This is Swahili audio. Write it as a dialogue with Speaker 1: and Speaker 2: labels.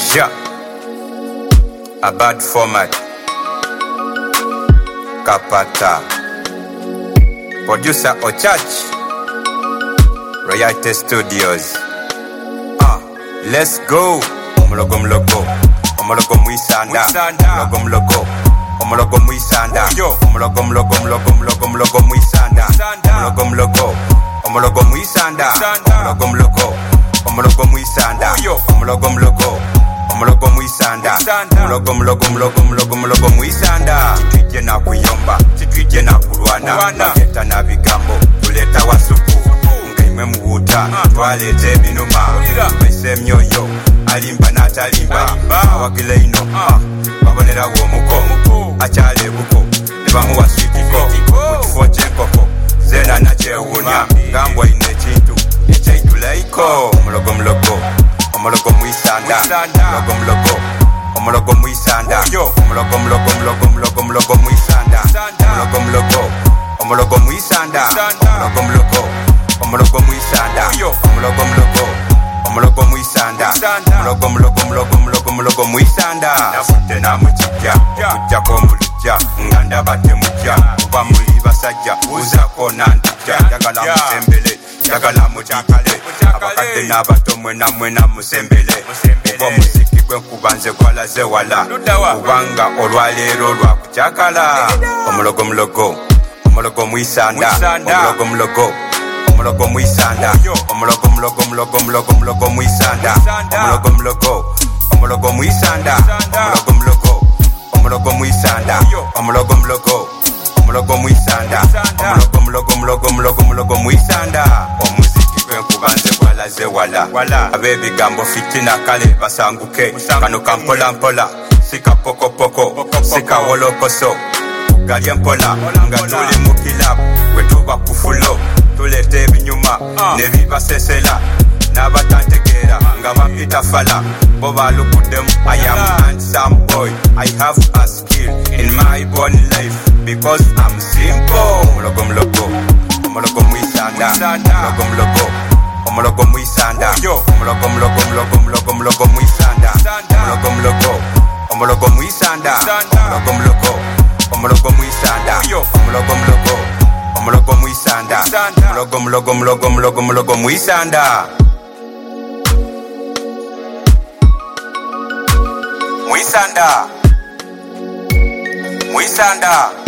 Speaker 1: Yeah. A bad format. Kapata. Producer Ochach. Royalty Studios. Let's go. Omologo mlogo. Omologo muisanda. Omologo mlogo. Omologo muisanda. Omologo mlogo mlogo mlogo mlogo muisanda. Omologo mlogo. Omologo muisanda. Omologo mlogo. Omologo muisanda. Omologo mlogo. Omologo muisanda. Omologo mlogo mlogo mlogo mlogo muisanda. Tuje na kuyomba, tuje na kurwana. Leta na bigambo, tuleta wasupu. Ngaimwe muhuta, twalete binuma. Mese myoyo, alimba na talimba. Awagile ino, babonera womuko. Achale buko, nebamu wasitiko. Mutifo chenkoko, zena na chewunya. Gambwa ine chintu, echaitu laiko. Omologo mlogo. Omologo muisanda, omologo mlogo, omologo muisanda, omologo mlogo mlogo mlogo mlogo muisanda, omologo mlogo, omologo muisanda, omologo mlogo, omologo muisanda, omologo mlogo, omologo muisanda, omologo mlogo mlogo mlogo mlogo muisanda. Nafute na mujja, kujja ko mulujja, nganda bate mujja, kuba muli basajja, uza ko nandija, jagala musembele, jagala mutakale. Abakate n'abato mwena musembele. Kuba muziki gwenkubanze gwalaze wala. Kubanga olwaleero lwakukyakala. Omologo mlogo, omologo muisanda, omologo mlogo, omologo muisanda, omologo mlogo mlogo mlogo mlogo muisanda, omologo mlogo, omologo muisanda, omologo mlogo, omologo muisanda, omologo mlogo, omologo muisanda, omologo mlogo mlogo mlogo mlogo muisanda. Kubanze kwalaze wala abebigambo fitina kale basanguke kano kampola mpola sika poko poko sika wolokoso galye mpola nga tuli mukilab wetuba kufulo tulete ebinyuma nebibasesela n'abatantegeera nga bapita fala bo balukudemu. I am handsome boy, I have a skill in my born life because I'm simple. Omologo mlogo, omologo muisanda, omologo mlogo, omologo muisanda, omologo mlogo mlogo mlogo mlogo muisanda, omologo mlogo, omologo muisanda, omologo mlogo, omologo muisanda, omologo mlogo, omologo muisanda, omologo mlogo mlogo mlogo mlogo muisanda. Muisanda, muisanda.